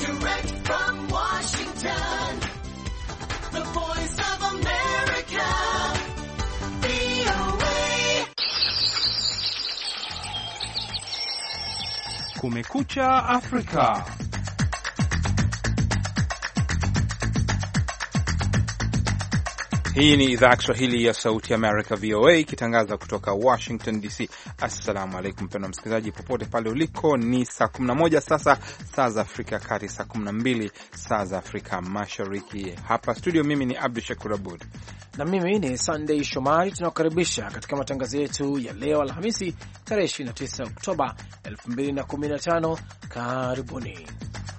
Direct from Washington, the Voice of America, VOA. Kumekucha Afrika. Hii ni idhaa ya Kiswahili ya Sauti America, VOA, ikitangaza kutoka Washington DC. Assalamu alaikum mpendwa msikilizaji, popote pale uliko. Ni saa 11 sasa, saa za Afrika Kati, saa 12 saa za Afrika Mashariki. Hapa studio, mimi ni Abdu Shakur Abud na mimi ni Sunday Shomari. Tunakukaribisha katika matangazo yetu ya leo Alhamisi, tarehe 29 Oktoba 2015. Karibuni.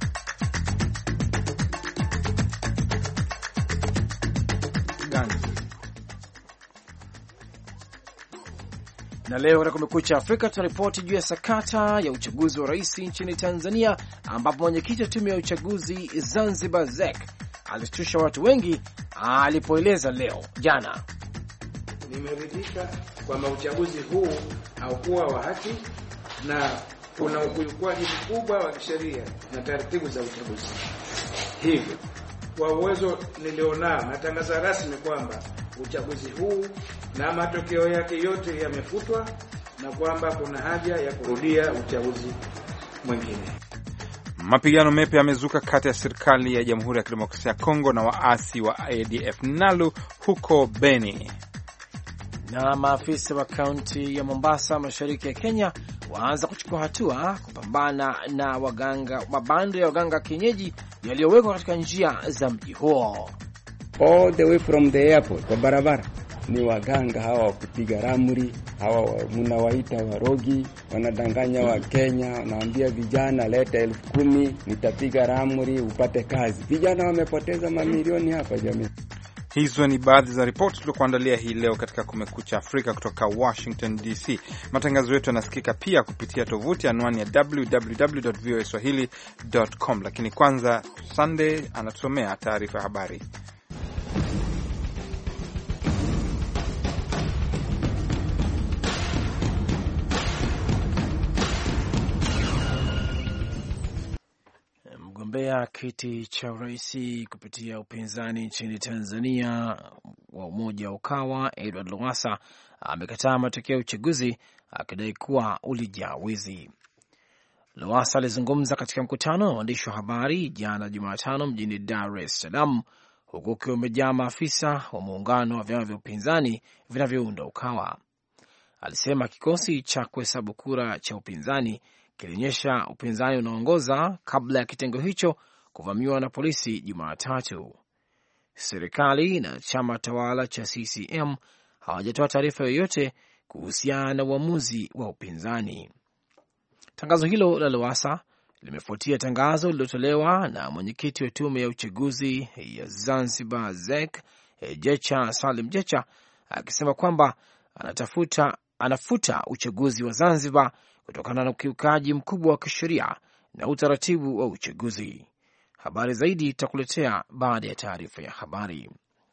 Na leo katika Kumekucha Afrika tunaripoti juu ya sakata ya uchaguzi wa rais nchini Tanzania, ambapo mwenyekiti wa tume ya uchaguzi Zanzibar ZEC alishtusha watu wengi alipoeleza leo jana: nimeridhika kwamba uchaguzi huu haukuwa wa haki na kuna ukiukwaji mkubwa wa kisheria na taratibu za uchaguzi. Hivyo kwa uwezo nilionao, natangaza rasmi kwamba uchaguzi huu na matokeo yake yote yamefutwa na kwamba kuna haja ya kurudia uchaguzi mwingine. Mapigano mapya yamezuka kati ya serikali ya Jamhuri ya Kidemokrasia ya Kongo na waasi wa ADF NALU huko Beni. Na maafisa wa kaunti ya Mombasa, mashariki ya Kenya, waanza kuchukua hatua kupambana na mabando ya waganga kienyeji yaliyowekwa katika njia za mji huo. All the way from the airport, kwa barabara ni waganga hawa wa kupiga ramli, hawa mnawaita warogi, wanadanganya wa Kenya, wanaambia vijana leta 10,000 nitapiga ramli upate kazi. Vijana wamepoteza mamilioni hapa jamii. Hizo ni baadhi za ripoti tuliokuandalia hii leo katika Kumekucha Afrika kutoka Washington DC. Matangazo yetu yanasikika pia kupitia tovuti anwani ya www.voaswahili.com. Lakini kwanza Sunday anatusomea taarifa ya habari. Mgombea kiti cha urais kupitia upinzani nchini Tanzania wa umoja wa Ukawa, Edward Lowassa, amekataa matokeo ya uchaguzi akidai kuwa ulijaa wizi. Lowassa alizungumza katika mkutano wa waandishi wa habari jana Jumatano mjini Dar es Salaam, huku ukiwa umejaa maafisa wa muungano wa vyama vya upinzani vinavyounda Ukawa. Alisema kikosi cha kuhesabu kura cha upinzani kilionyesha upinzani unaongoza kabla ya kitengo hicho kuvamiwa na polisi Jumatatu. Serikali na chama tawala cha CCM hawajatoa taarifa yoyote kuhusiana na uamuzi wa upinzani. Tangazo hilo la Lowassa limefuatia tangazo lililotolewa na mwenyekiti wa tume ya uchaguzi ya Zanzibar ZEC, Jecha Salim Jecha, akisema kwamba anafuta uchaguzi wa Zanzibar kutokana na ukiukaji mkubwa wa kisheria na utaratibu wa uchaguzi. Habari zaidi tutakuletea baada ya taarifa ya habari.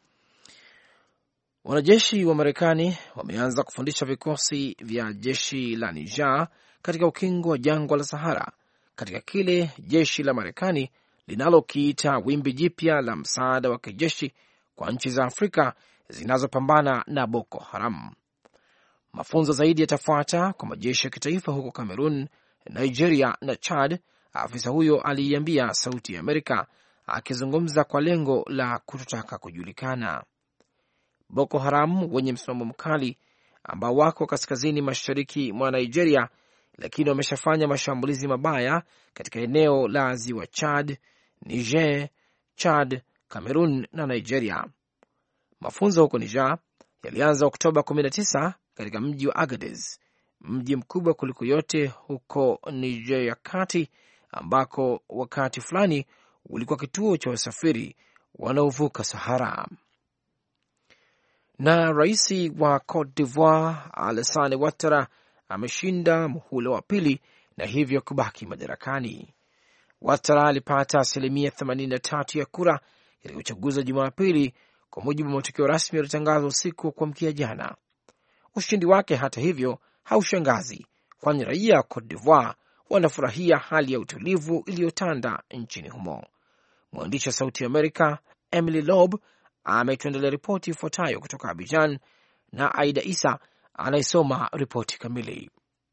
Wanajeshi wa Marekani wameanza kufundisha vikosi vya jeshi la Niger katika ukingo wa jangwa la Sahara, katika kile jeshi la Marekani linalokiita wimbi jipya la msaada wa kijeshi kwa nchi za Afrika zinazopambana na Boko Haram. Mafunzo zaidi yatafuata kwa majeshi ya kitaifa huko Cameroon, Nigeria na Chad, afisa huyo aliiambia Sauti ya Amerika, akizungumza kwa lengo la kutotaka kujulikana. Boko Haram wenye msimamo mkali ambao wako kaskazini mashariki mwa Nigeria, lakini wameshafanya mashambulizi mabaya katika eneo la ziwa Chad, Niger, Chad, Cameroon na Nigeria. Mafunzo huko Niger yalianza Oktoba 19 katika mji wa Agadez, mji mkubwa kuliko yote huko Niger ya kati, ambako wakati fulani ulikuwa kituo cha wasafiri wanaovuka Sahara. Na rais wa Cote d'Ivoire Alassane Ouattara ameshinda muhula wa pili na hivyo kubaki madarakani. Ouattara alipata 83% ya kura katika uchaguzi wa Jumapili, kwa mujibu wa matokeo rasmi yaliyotangazwa usiku wa kuamkia jana. Ushindi wake hata hivyo haushangazi, kwani raia wa Cote d'Ivoire wanafurahia hali ya utulivu iliyotanda nchini humo. Mwandishi wa Sauti ya Amerika Emily Loeb ametuandalia ripoti ifuatayo kutoka Abidjan, na Aida Isa anaisoma ripoti kamili.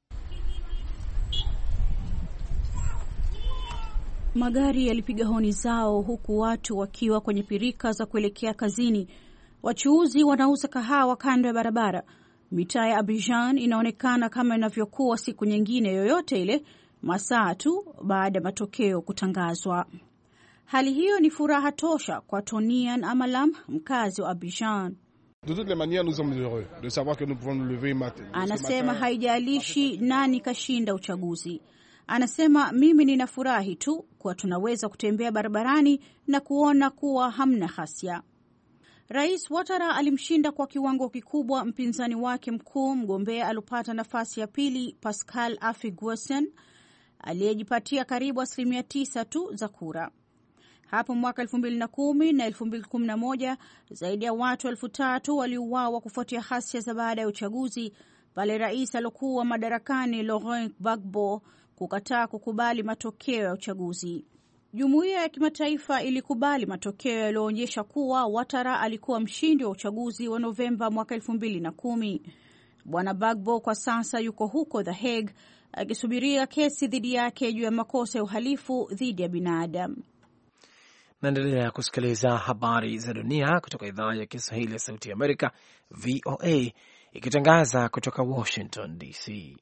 Magari yalipiga honi zao huku watu wakiwa kwenye pirika za kuelekea kazini. Wachuuzi wanauza kahawa kando ya barabara. Mitaa ya Abidjan inaonekana kama inavyokuwa siku nyingine yoyote ile, masaa tu baada ya matokeo kutangazwa. Hali hiyo ni furaha tosha kwa Tonian Amalam, mkazi wa Abidjan. De toutes les manières, nous sommes heureux de savoir que nous pouvons nous lever matin. Anasema haijalishi nani kashinda uchaguzi. Anasema mimi ninafurahi tu kwa tunaweza kutembea barabarani na kuona kuwa hamna ghasia. Rais Ouattara alimshinda kwa kiwango kikubwa mpinzani wake mkuu, mgombea alipata nafasi ya pili Pascal Affi-Goussen, aliyejipatia karibu 9% tu za kura. Hapo mwaka 2010 na 2011 zaidi ya watu 3,000 waliuawa kufuatia ghasia za baada ya uchaguzi pale rais aliyekuwa madarakani Laurent Gbagbo kukataa kukubali matokeo ya uchaguzi. Jumuiya ya kimataifa ilikubali matokeo yaliyoonyesha kuwa Ouattara alikuwa mshindi wa uchaguzi wa Novemba mwaka 2010. Bwana Gbagbo kwa sasa yuko huko The Hague akisubiria kesi dhidi yake juu ya makosa ya uhalifu dhidi ya binadamu. Naendelea kusikiliza habari za dunia kutoka idhaa ya Kiswahili ya Sauti ya Amerika, VOA, ikitangaza kutoka Washington DC.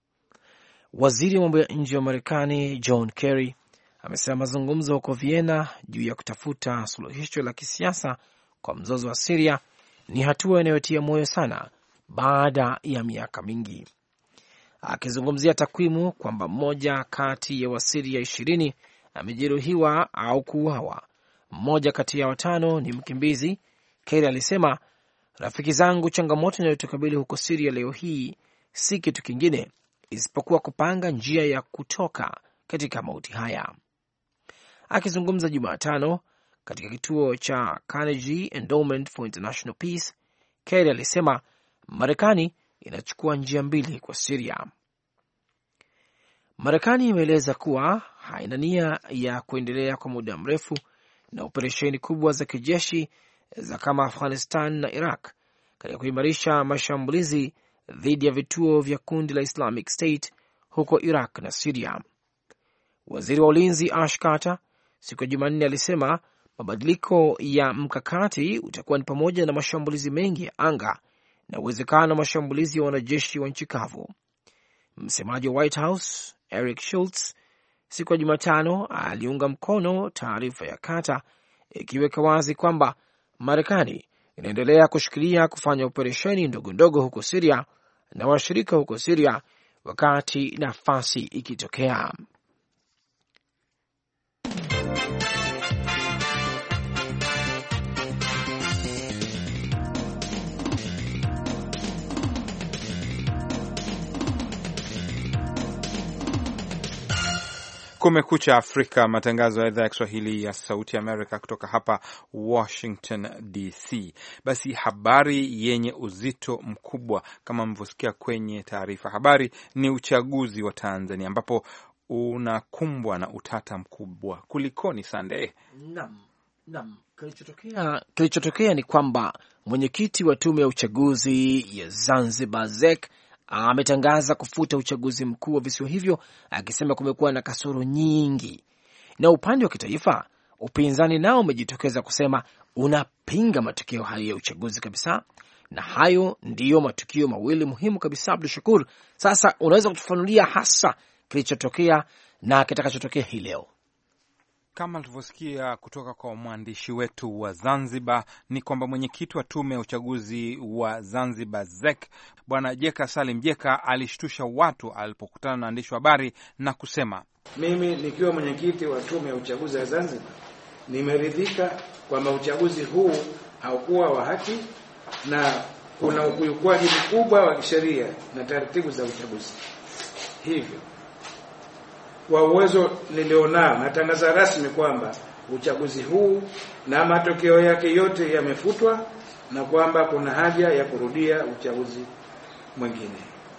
Waziri wa mambo ya nje wa Marekani John Kerry amesema mazungumzo huko Vienna juu ya kutafuta suluhisho la kisiasa kwa mzozo wa Syria ni hatua inayotia moyo sana baada ya miaka mingi. Akizungumzia takwimu kwamba mmoja kati ya Wasiria 20 amejeruhiwa au kuuawa, mmoja kati ya 5 ni mkimbizi, Kerry alisema, rafiki zangu, changamoto inayotukabili huko Syria leo hii si kitu kingine isipokuwa kupanga njia ya kutoka katika mauti haya. Akizungumza Jumatano katika kituo cha Carnegie Endowment for International Peace, Kerry alisema Marekani inachukua njia mbili kwa Syria. Marekani imeeleza kuwa haina nia ya kuendelea kwa muda mrefu na operesheni kubwa za kijeshi za kama Afghanistan na Iraq katika kuimarisha mashambulizi dhidi ya vituo vya kundi la Islamic State huko Iraq na Syria. Waziri wa ulinzi Ash Carter siku ya Jumanne alisema mabadiliko ya mkakati utakuwa ni pamoja na mashambulizi mengi ya anga na uwezekano wa mashambulizi ya wanajeshi wa nchi kavu. Msemaji wa White House Eric Schultz siku ya Jumatano aliunga mkono taarifa ya Carter ikiweka wazi kwamba Marekani inaendelea kushikilia kufanya operesheni ndogo ndogo huko Syria na washirika huko Syria wakati nafasi ikitokea. Kumekucha Afrika, matangazo ya idhaa ya Kiswahili ya Sauti Amerika kutoka hapa Washington DC. Basi habari yenye uzito mkubwa kama mlivyosikia kwenye taarifa habari ni uchaguzi wa Tanzania ambapo unakumbwa na utata mkubwa. Kulikoni Sunday? Naam. Kilichotokea ni kwamba mwenyekiti wa tume ya uchaguzi ya Zanzibar ZEC ametangaza kufuta uchaguzi mkuu wa visiwa hivyo, akisema kumekuwa na kasoro nyingi. Na upande wa kitaifa, upinzani nao umejitokeza kusema unapinga matokeo hayo ya uchaguzi kabisa. Na hayo ndiyo matukio mawili muhimu kabisa. Abdul Shakur, sasa unaweza kutufanulia hasa kilichotokea na kitakachotokea hii leo? Kama tulivyosikia kutoka kwa mwandishi wetu wa Zanzibar ni kwamba mwenyekiti wa tume ya uchaguzi wa Zanzibar ZEC Bwana Jeka Salim Jeka alishtusha watu alipokutana na waandishi wa habari na kusema, mimi nikiwa mwenyekiti wa tume ya uchaguzi wa Zanzibar nimeridhika kwamba uchaguzi huu haukuwa wa haki na kuna ukiukwaji mkubwa wa kisheria na taratibu za uchaguzi. Hivyo kwa uwezo nilionao natangaza rasmi kwamba uchaguzi huu na matokeo yake yote yamefutwa na kwamba kuna haja ya kurudia uchaguzi mwingine.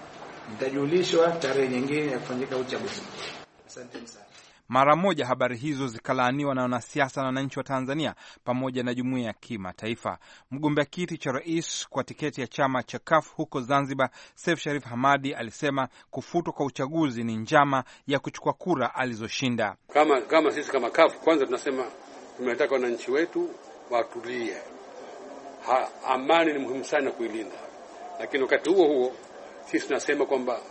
mtajulishwa tarehe nyingine ya kufanyika uchaguzi. Asante sana. Mara moja habari hizo zikalaaniwa na wanasiasa na wananchi wa Tanzania pamoja na jumuiya ya kimataifa. Mgombea kiti cha rais kwa tiketi ya chama cha CUF huko Zanzibar, Seif Sharif Hamadi, alisema kufutwa kwa uchaguzi ni njama ya kuchukua kura alizoshinda. Kama sisi kama CUF, kwanza tunasema tunataka wananchi wetu watulie. Amani ni muhimu sana kuilinda. Lakini wakati huo huo sisi tunasema kwamba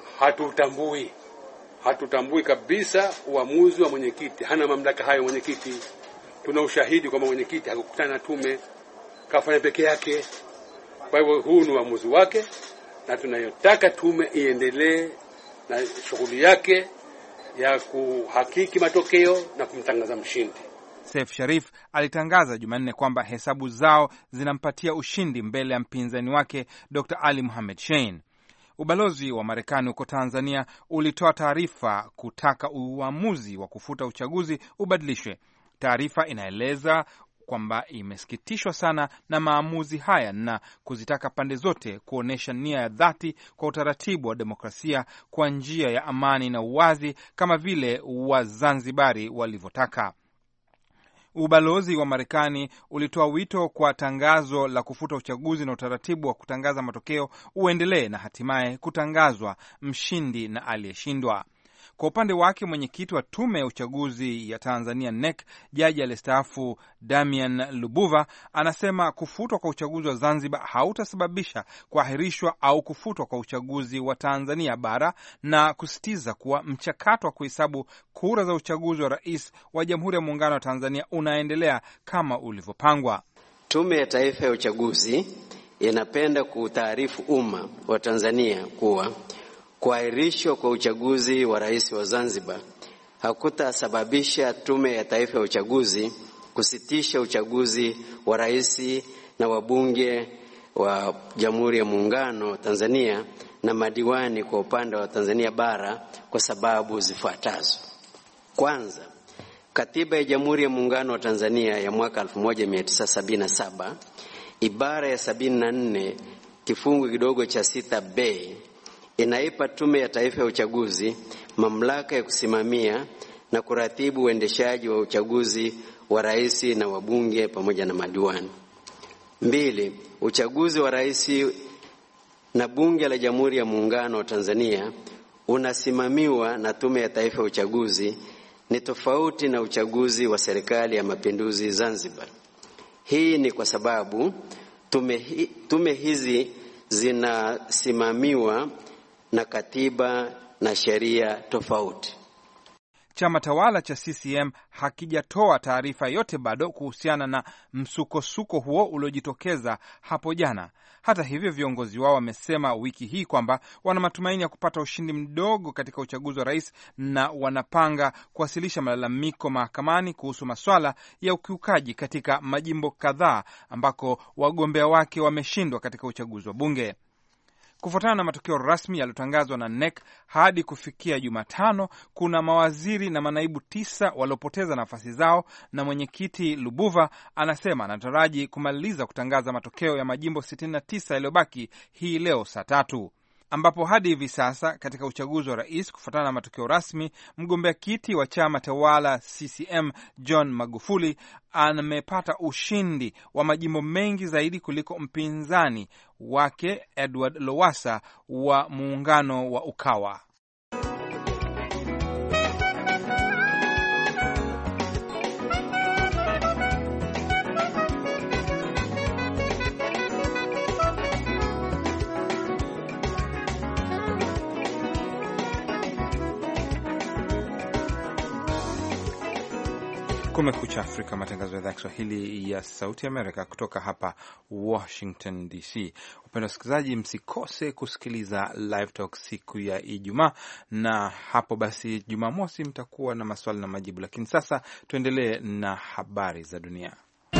hatutambui kabisa uamuzi wa mwenyekiti. Hana mamlaka hayo mwenyekiti. Tuna ushahidi kwamba mwenyekiti hakukutana na tume, kafanya peke yake. Kwa hivyo huu ni uamuzi wake, na tunayotaka tume iendelee na shughuli yake ya kuhakiki matokeo na kumtangaza mshindi. Seif Sharif alitangaza Jumanne kwamba hesabu zao zinampatia ushindi mbele ya mpinzani wake Dr. Ali Mohamed Shein. Ubalozi wa Marekani huko Tanzania ulitoa taarifa kutaka uamuzi wa kufuta uchaguzi ubadilishwe. Taarifa inaeleza kwamba imesikitishwa sana na maamuzi haya na kuzitaka pande zote kuonesha nia ya dhati kwa utaratibu wa demokrasia kwa njia ya amani na uwazi kama vile Wazanzibari walivyotaka. Ubalozi wa Marekani ulitoa wito kwa tangazo la kufuta uchaguzi na utaratibu wa kutangaza matokeo uendelee na hatimaye kutangazwa mshindi na aliyeshindwa. Kwa upande wake, mwenyekiti wa tume ya uchaguzi ya Tanzania NEC, jaji aliyestaafu Damian Lubuva, anasema kufutwa kwa uchaguzi wa Zanzibar hautasababisha kuahirishwa au kufutwa kwa uchaguzi wa Tanzania bara, na kusisitiza kuwa mchakato wa kuhesabu kura za uchaguzi wa rais wa Jamhuri ya Muungano wa Tanzania unaendelea kama ulivyopangwa. Tume ya Taifa ya Uchaguzi inapenda kutaarifu umma wa Tanzania kuwa kuahirishwa kwa uchaguzi wa rais wa Zanzibar hakutasababisha Tume ya Taifa ya Uchaguzi kusitisha uchaguzi wa rais na wabunge wa Jamhuri ya Muungano wa Tanzania na madiwani kwa upande wa Tanzania bara kwa sababu zifuatazo. Kwanza, Katiba ya Jamhuri ya Muungano wa Tanzania ya mwaka 1977 ibara ya 74 kifungu kidogo cha 6B inaipa Tume ya Taifa ya Uchaguzi mamlaka ya kusimamia na kuratibu uendeshaji wa uchaguzi wa rais na wabunge pamoja na madiwani. 2. Uchaguzi wa rais na bunge la Jamhuri ya Muungano wa Tanzania unasimamiwa na Tume ya Taifa ya Uchaguzi, ni tofauti na uchaguzi wa Serikali ya Mapinduzi Zanzibar. Hii ni kwa sababu tume hizi zinasimamiwa na katiba na sheria tofauti. Chama tawala cha CCM hakijatoa taarifa yote bado kuhusiana na msukosuko huo uliojitokeza hapo jana. Hata hivyo, viongozi wao wamesema wiki hii kwamba wana matumaini ya kupata ushindi mdogo katika uchaguzi wa rais na wanapanga kuwasilisha malalamiko mahakamani kuhusu masuala ya ukiukaji katika majimbo kadhaa ambako wagombea wake wameshindwa katika uchaguzi wa bunge. Kufuatana na matokeo rasmi yaliyotangazwa na NEC hadi kufikia Jumatano, kuna mawaziri na manaibu 9 waliopoteza nafasi zao, na mwenyekiti Lubuva anasema anataraji kumaliza kutangaza matokeo ya majimbo 69 yaliyobaki hii leo saa 3, ambapo hadi hivi sasa katika uchaguzi wa rais, kufuatana na matokeo rasmi, mgombea kiti wa chama tawala CCM John Magufuli amepata ushindi wa majimbo mengi zaidi kuliko mpinzani wake Edward Lowassa wa muungano wa Ukawa. Kumekucha Afrika, matangazo ya idhaa ya Kiswahili ya Sauti Amerika kutoka hapa Washington DC. Upenda wasikilizaji, msikose kusikiliza Live Talk siku ya Ijumaa, na hapo basi Jumamosi mtakuwa na maswali na majibu. Lakini sasa tuendelee na habari za dunia.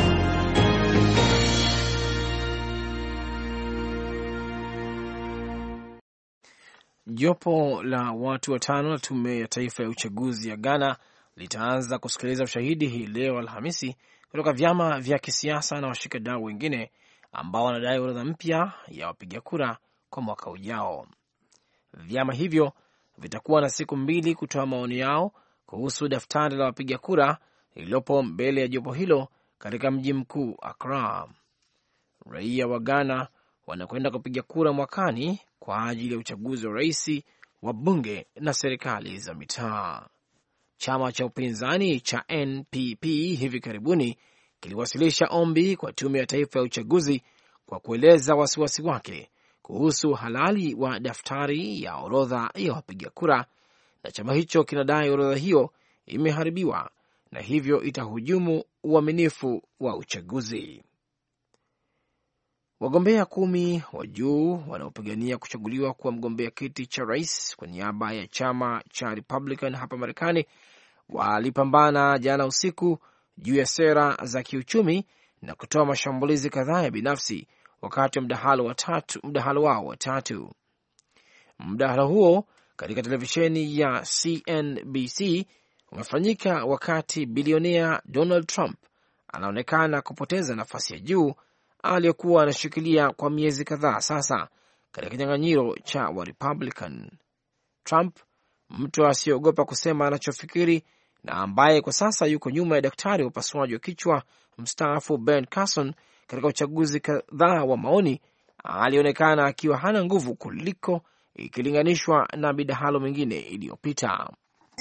Jopo la watu 5 la Tume ya Taifa ya Uchaguzi ya Ghana litaanza kusikiliza ushahidi hii leo Alhamisi kutoka vyama vya kisiasa na washikadau wengine ambao wanadai orodha mpya ya wapiga kura kwa mwaka ujao. vyama hivyo vitakuwa na siku 2 kutoa maoni yao kuhusu daftari la wapiga kura lililopo mbele ya jopo hilo katika mji mkuu Accra. Raia wa Ghana wanakwenda kupiga kura mwakani kwa ajili ya uchaguzi wa rais, wa bunge na serikali za mitaa. Chama cha upinzani cha NPP hivi karibuni kiliwasilisha ombi kwa tume ya taifa ya uchaguzi kwa kueleza wasiwasi wake kuhusu halali wa daftari ya orodha ya wapiga kura, na chama hicho kinadai orodha hiyo imeharibiwa na hivyo itahujumu uaminifu wa uchaguzi. Wagombea 10 wa juu wanaopigania kuchaguliwa kuwa mgombea kiti cha rais kwa niaba ya chama cha Republican hapa Marekani walipambana jana usiku juu ya sera za kiuchumi na kutoa mashambulizi kadhaa ya binafsi wakati wa mdahalo wao wa tatu. Mdahalo huo katika televisheni ya CNBC umefanyika wakati bilionea Donald Trump anaonekana kupoteza nafasi ya juu aliyokuwa anashikilia kwa miezi kadhaa sasa katika kinyang'anyiro cha wa Republican. Trump, mtu asiyeogopa kusema anachofikiri na ambaye kwa sasa yuko nyuma ya daktari wa upasuaji wa kichwa mstaafu Ben Carson katika uchaguzi kadhaa wa maoni, alionekana akiwa hana nguvu kuliko ikilinganishwa na midahalo mingine iliyopita.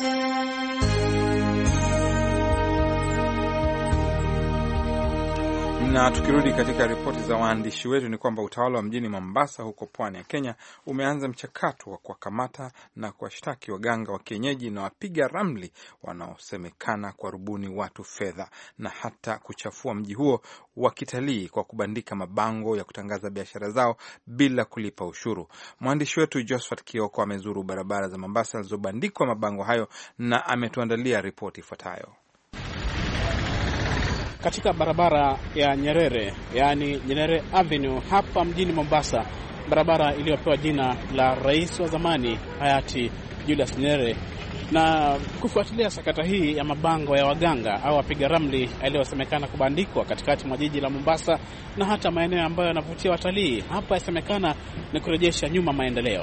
Na tukirudi katika ripoti za waandishi wetu ni kwamba utawala wa mjini Mombasa huko pwani ya Kenya umeanza mchakato wa kuwakamata na kuwashtaki waganga wa kienyeji na wapiga ramli wanaosemekana kwa rubuni watu fedha na hata kuchafua mji huo wa kitalii kwa kubandika mabango ya kutangaza biashara zao bila kulipa ushuru. Mwandishi wetu Josephat Kioko amezuru barabara za Mombasa zilizobandikwa mabango hayo na ametuandalia ripoti ifuatayo. Katika barabara ya Nyerere, yani Nyerere Avenue hapa mjini Mombasa, barabara iliyopewa jina la rais wa zamani hayati Julius Nyerere, na kufuatilia sakata hii ya mabango ya waganga au wapiga ramli yaliyosemekana kubandikwa katikati mwa jiji la Mombasa na hata maeneo ambayo yanavutia watalii, hapa yasemekana ni kurejesha nyuma maendeleo.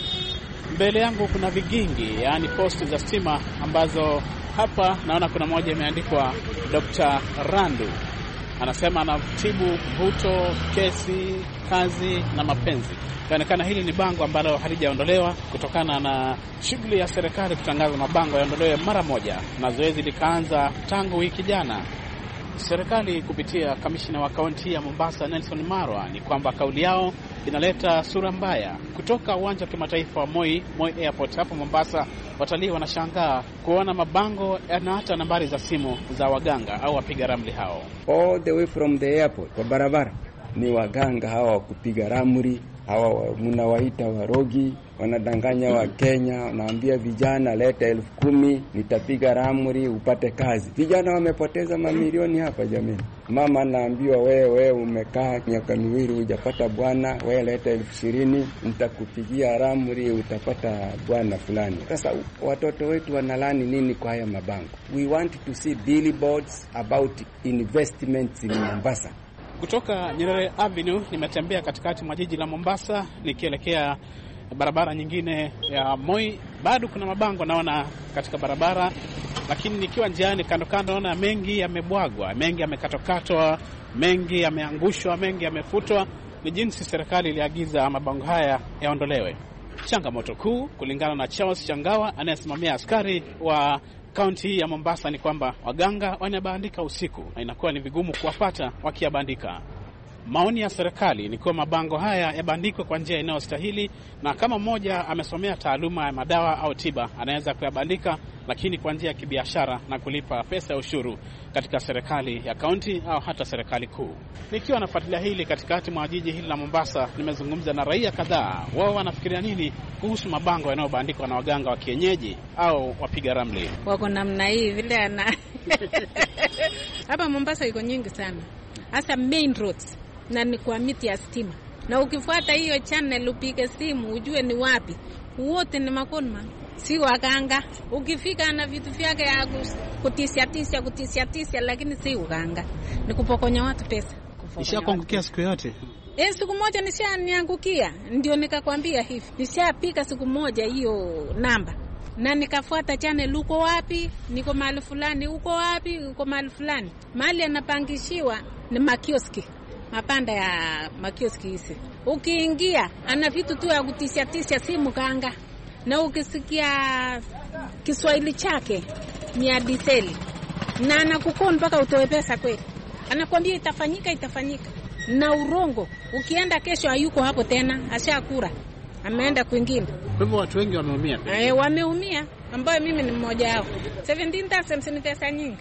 Mbele yangu kuna vigingi, yani posti za stima ambazo hapa naona kuna moja imeandikwa Dr. Randu. Anasema anatibu mvuto, kesi, kazi na mapenzi. Inaonekana hili ni bango ambalo halijaondolewa kutokana na shughuli ya serikali kutangaza mabango yaondolewe mara moja, na zoezi likaanza tangu wiki jana. Serikali kupitia kamishina wa kaunti ya Mombasa Nelson Marwa ni kwamba kauli yao inaleta sura mbaya. Kutoka uwanja wa kimataifa wa Moi Airport hapo Mombasa, watalii wanashangaa kuona mabango na hata nambari za simu za waganga au wapiga ramli hao. All the way from the airport kwa barabara ni waganga hawa wa kupiga ramli, hawa mnawaita warogi, wanadanganya wa Kenya, wanaambia vijana leta 10,000 nitapiga ramli upate kazi. Vijana wamepoteza mamilioni hapa jamani. Mama anaambiwa wewe umekaa miaka 2 hujapata bwana, wewe leta 20,000 nitakupigia ramli utapata bwana fulani. Sasa watoto wetu wanalani nini kwa haya mabango? We want to see billboards about investments in Mombasa. Kutoka Nyerere Avenue nimetembea katikati mwa jiji la Mombasa nikielekea barabara nyingine ya Moi. Bado kuna mabango naona katika barabara, lakini nikiwa njiani kando naona mengi yamebwagwa, mengi yamekatokatwa, mengi yameangushwa, mengi yamefutwa. Ni jinsi serikali iliagiza mabango haya yaondolewe. Changamoto kuu kulingana na Charles Changawa anayesimamia askari wa kaunti ya Mombasa ni kwamba waganga wanabandika usiku na inakuwa ni vigumu kuwapata wakiabandika. Maoni ya serikali ni kuwa mabango haya yabandikwe kwa njia inayostahili, na kama mmoja amesomea taaluma ya madawa au tiba anaweza kuyabandika, lakini kwa njia ya kibiashara na kulipa pesa ya ushuru katika serikali ya kaunti au hata serikali kuu. Nikiwa nafuatilia hili katikati mwa jiji hili la Mombasa, nimezungumza na raia kadhaa. Wao wanafikiria nini kuhusu mabango yanayobandikwa na waganga wa kienyeji au wapiga ramli? Wako namna hii vile ana hapa Mombasa iko nyingi sana, hasa main roads na ni kwa miti ya stima, na ukifuata hiyo channel upige simu ujue ni wapi, wote ni makonma, si waganga. Ukifika na vitu vyake ya kutisia, lakini si uganga, ni kupokonya watu pesa. Ishakuangukia siku yote? Siku moja nishaniangukia, ndio nikakwambia hivi. Nishapika siku moja hiyo namba. Na nikafuata channel, uko wapi? Niko mahali fulani. Uko wapi? Uko mahali fulani. Mahali anapangishiwa ni makioski. Mapanda ya makioski hizi. Ukiingia ana vitu tu ya kutisha simu kanga. Na ukisikia Kiswahili chake ni ya diseli. Na anakukoni mpaka utoe pesa kweli. Anakuambia itafanyika. Na urongo. Ukienda kesho hayuko hapo tena, ashakura. Ameenda kwingine. Kwa hivyo watu wengi wameumia. Wameumia, ambayo mimi ni mmoja wao. 17,000 ni pesa nyingi.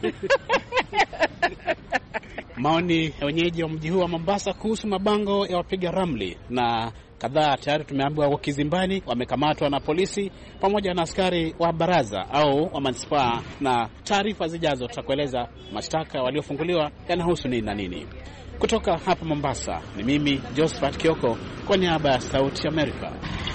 Maoni ya wenyeji wa mji huu wa Mombasa kuhusu mabango ya wapiga ramli, na kadhaa tayari tumeambiwa wako kizimbani, wamekamatwa na polisi pamoja na askari wa baraza au wa manispaa, na taarifa zijazo tutakueleza mashtaka waliofunguliwa yanahusu nini na nini. Kutoka hapa Mombasa ni mimi Josephat Kioko kwa niaba ya Sauti Amerika.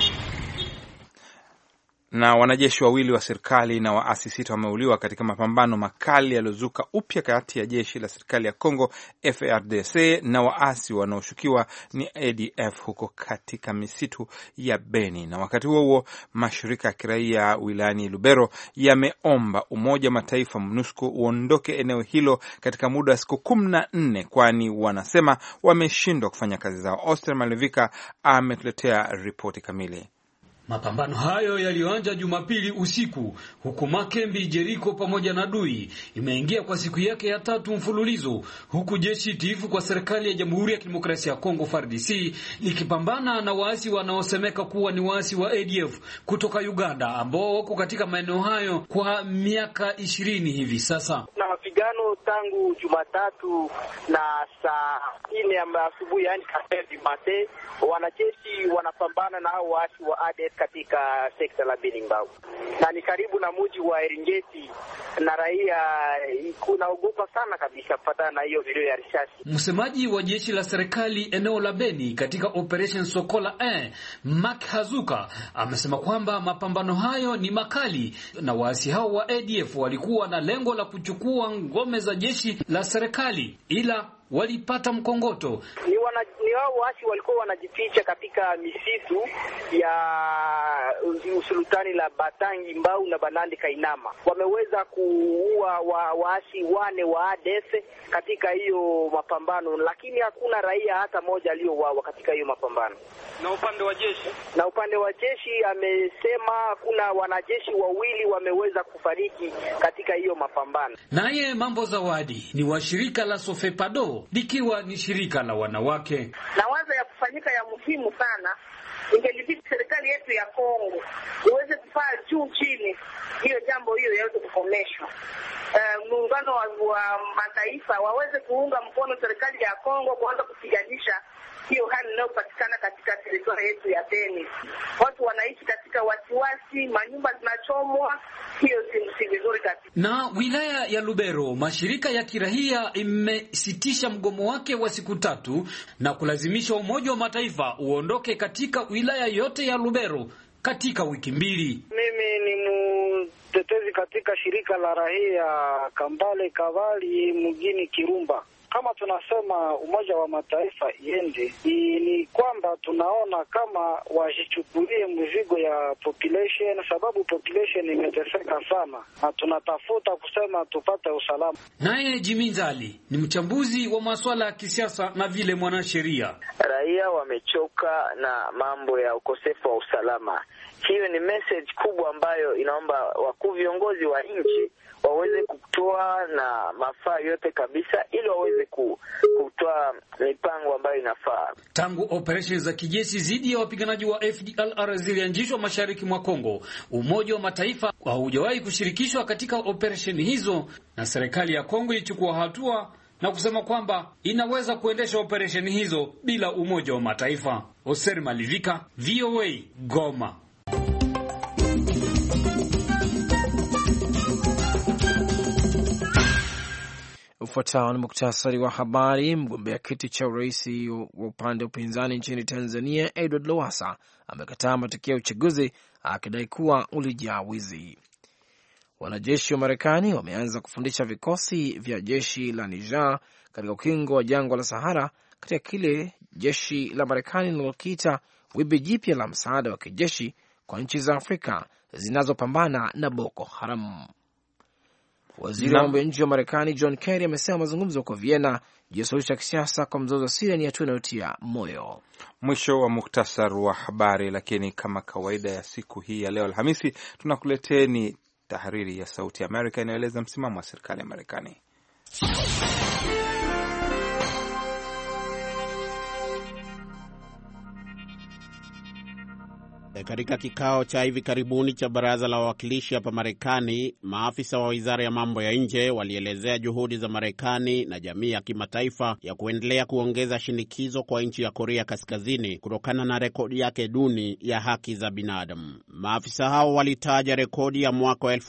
Na wanajeshi wawili wa serikali na waasi 6 wameuliwa katika mapambano makali yaliyozuka upya kati ya jeshi la serikali ya Kongo FARDC na waasi wanaoshukiwa ni ADF huko katika misitu ya Beni. Na wakati huo mashirika ya kiraia wilayani Lubero yameomba Umoja wa Mataifa MONUSCO uondoke eneo hilo katika muda wa siku 14, kwani wanasema wameshindwa kufanya kazi zao. Oster Malevika ametuletea ripoti kamili. Mapambano hayo yaliyoanza Jumapili usiku huku Makembi, Jeriko pamoja na Dui imeingia kwa siku yake ya 3 mfululizo, huku jeshi tiifu kwa serikali ya Jamhuri ya Kidemokrasia ya Kongo FARDC likipambana na waasi wanaosemeka kuwa ni waasi wa ADF kutoka Uganda ambao wako katika maeneo hayo kwa miaka 20 hivi sasa. Na mapigano tangu Jumatatu na saa 4 asubuhi, yani kafevi mate, wanajeshi wanapambana na hao waasi wa ADF katika sekta la Benimbau. Na ni karibu na mji wa Eringeti, na raia kunaogopa sana kabisa kufuatana na hiyo vilio ya risasi. Msemaji wa jeshi la serikali eneo la Beni katika Operation Sokola Mark Hazuka amesema kwamba mapambano hayo ni makali na waasi hao wa ADF walikuwa na lengo la kuchukua ngome za jeshi la serikali, ila walipata mkongoto. Ni wao waasi walikuwa wanajificha katika misitu ya usultani la Batangi, Mbau na Banandi Kainama. Wameweza kuua waasi 4 wa ADF katika hiyo mapambano, lakini hakuna raia hata moja aliyouawa katika hiyo mapambano. Na upande wa jeshi amesema kuna wanajeshi 2 wameweza kufariki katika hiyo mapambano. Naye Mambo Zawadi ni wa shirika la Sofepado, likiwa ni shirika la wanawake. Na wazo ya kufanyika ya muhimu sana, ingelibidi serikali yetu ya Kongo iweze kufanya juu chini hiyo jambo hiyo yaweze kukomeshwa. Muungano wa mataifa waweze kuunga mkono serikali ya Kongo kuanza kupiganisha hiyo hali inayopatikana katika teritoria yetu ya Beni. Watu wanaishi katika wasiwasi, manyumba zinachomwa, hiyo si vizuri kabisa. Na wilaya ya Lubero, mashirika ya kiraia imesitisha mgomo wake wa siku 3 na kulazimisha Umoja wa Mataifa uondoke katika wilaya yote ya Lubero katika wiki 2. Mimi ni mtetezi katika shirika la raia Kambale Kavali mjini Kirumba. Kama tunasema Umoja wa Mataifa iende, ni kwamba tunaona kama wajichukulie mzigo ya population, sababu population imeteseka sana na tunatafuta kusema tupate usalama. Naye Jiminzali ni mchambuzi wa masuala ya kisiasa na vile mwanasheria. Raia wamechoka na mambo ya ukosefu wa usalama. Hiyo ni message kubwa ambayo inaomba wakuu viongozi wa nchi waweze kutoa na mafaa yote kabisa, ili waweze kutoa mipango ambayo inafaa. Tangu operesheni za kijeshi dhidi ya wapiganaji wa FDLR zilianzishwa mashariki mwa Kongo, Umoja wa Mataifa haujawahi kushirikishwa katika operesheni hizo, na serikali ya Kongo ilichukua hatua na kusema kwamba inaweza kuendesha operesheni hizo bila Umoja wa Mataifa. Oser Malivika, VOA, Goma. Ufuatao ni muktasari wa habari. Mgombea kiti cha urais wa upande wa upinzani nchini Tanzania, Edward Lowassa, amekataa matokeo ya uchaguzi akidai kuwa ulijaa wizi. Wanajeshi wa Marekani wameanza kufundisha vikosi vya jeshi la Niger katika ukingo wa jangwa la Sahara katika kile jeshi la Marekani linalokiita wimbi jipya la msaada wa kijeshi kwa nchi za Afrika zinazopambana na Boko Haram. Waziri wa mambo ya nje wa Marekani John Kerry amesema mazungumzo kwa Vienna juu ya suluhisho ya kisiasa kwa mzozo wa Syria ni hatua inayotia moyo. Mwisho wa muktasar wa habari, lakini kama kawaida ya siku hii ya leo Alhamisi, tunakuleteni tahariri ya Sauti ya Amerika inayoeleza msimamo wa serikali ya Marekani. Katika kikao cha hivi karibuni cha baraza la wawakilishi hapa Marekani, maafisa wa wizara ya mambo ya nje walielezea juhudi za Marekani na jamii ya kimataifa ya kuendelea kuongeza shinikizo kwa nchi ya Korea Kaskazini kutokana na rekodi yake duni ya haki za binadamu. Maafisa hao walitaja rekodi ya mwaka wa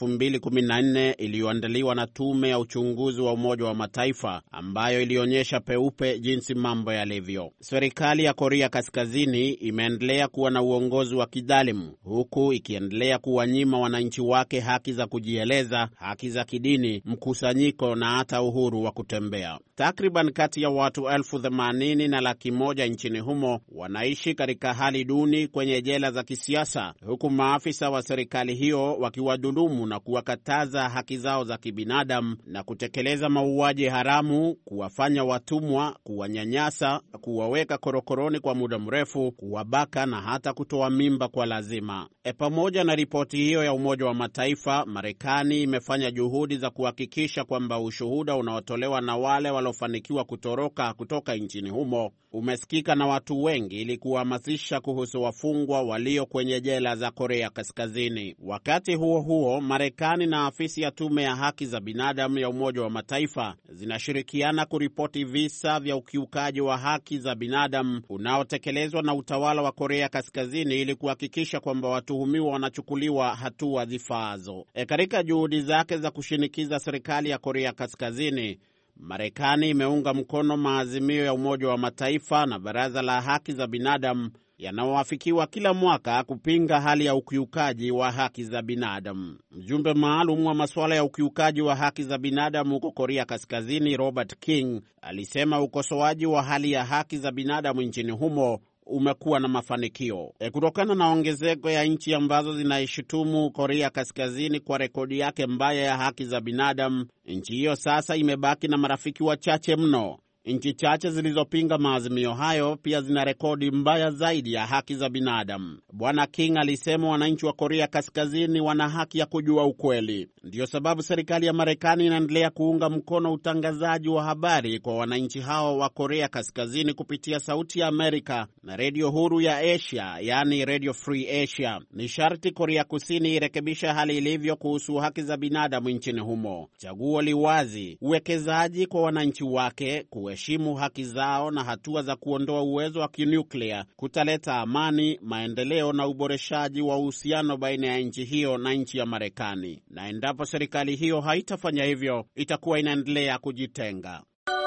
2014 iliyoandaliwa na tume ya uchunguzi wa Umoja wa Mataifa ambayo ilionyesha peupe jinsi mambo yalivyo. Serikali ya Korea Kaskazini imeendelea kuwa na uongozi wa kidhalimu, huku ikiendelea kuwanyima wananchi wake haki za kujieleza, haki za kidini, mkusanyiko na hata uhuru wa kutembea. Takriban kati ya watu 80,000 na 100,000 nchini humo wanaishi katika hali duni kwenye jela za kisiasa, huku maafisa wa serikali hiyo wakiwadhulumu na kuwakataza haki zao za kibinadamu na kutekeleza mauaji haramu, kuwafanya watumwa, kuwanyanyasa, kuwaweka korokoroni kwa muda mrefu, kuwabaka na hata kutoa mimba kwa lazima. Pamoja na ripoti hiyo ya Umoja wa Mataifa, Marekani imefanya juhudi za kuhakikisha kwamba ushuhuda unaotolewa na wale waliofanikiwa kutoroka kutoka nchini humo umesikika na watu wengi ili kuhamasisha kuhusu wafungwa walio kwenye jela za Korea Kaskazini. Wakati huo huo, Marekani na afisi ya tume ya haki za binadamu ya Umoja wa Mataifa zinashirikiana kuripoti visa vya ukiukaji wa haki za binadamu unaotekelezwa na utawala wa Korea Kaskazini ili kuhakikisha kwamba watuhumiwa wanachukuliwa hatua zifaazo. Katika juhudi zake za kushinikiza serikali ya Korea Kaskazini, Marekani imeunga mkono maazimio ya Umoja wa Mataifa na Baraza la Haki za Binadamu yanayoafikiwa kila mwaka kupinga hali ya ukiukaji wa haki za binadamu. Mjumbe maalum wa masuala ya ukiukaji wa haki za binadamu huko Korea Kaskazini, Robert King, alisema ukosoaji wa hali ya haki za binadamu nchini humo umekuwa na mafanikio. Kutokana na ongezeko ya nchi ambazo zinaishutumu Korea Kaskazini kwa rekodi yake mbaya ya haki za binadamu, nchi hiyo sasa imebaki na marafiki wachache mno. Nchi chache zilizopinga maazimio hayo pia zina rekodi mbaya zaidi ya haki za binadamu. Bwana King alisema wananchi wa Korea Kaskazini wana haki ya kujua ukweli. Ndiyo sababu serikali ya Marekani inaendelea kuunga mkono utangazaji wa habari kwa wananchi hao wa Korea Kaskazini kupitia Sauti ya Amerika na redio huru ya Asia, yani Radio Free Asia. Ni sharti Korea Kusini irekebisha hali ilivyo kuhusu haki za binadamu nchini humo. Chaguo li wazi: uwekezaji kwa wananchi wake, kuheshimu haki zao na hatua za kuondoa uwezo wa kinyuklia kutaleta amani, maendeleo na uboreshaji wa uhusiano baina ya nchi hiyo na nchi ya Marekani. Na endapo serikali hiyo haitafanya hivyo, itakuwa inaendelea kujitenga.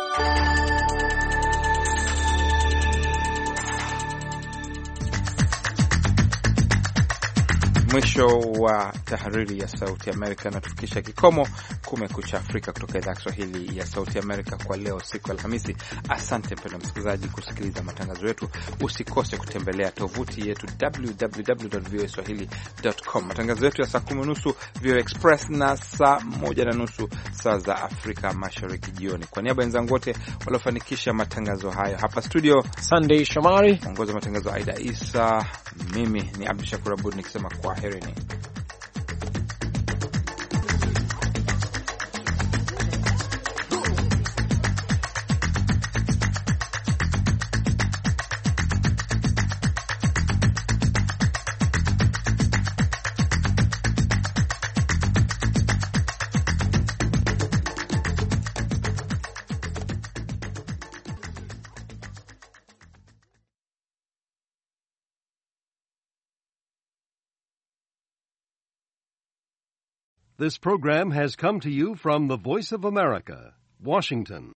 Mwisho wa tahariri ya Sauti Amerika na tufikisha kikomo Kumekucha Afrika kutoka idhaa ya Kiswahili ya Sauti Amerika kwa leo, siku Alhamisi. Asante mpendwa msikilizaji kusikiliza matangazo yetu. Usikose kutembelea tovuti yetu www.voaswahili.com. Matangazo yetu ya saa 10:30 VOA Express na saa 1:30 saa za Afrika Mashariki jioni. Kwa niaba ya wenzangu wote waliofanikisha matangazo hayo hapa studio, Sunday Shomari, mwongozi wa matangazo Aida Isa, mimi ni Abdul Shakur Abud nikisema kwa herini. This program has come to you from the Voice of America, Washington.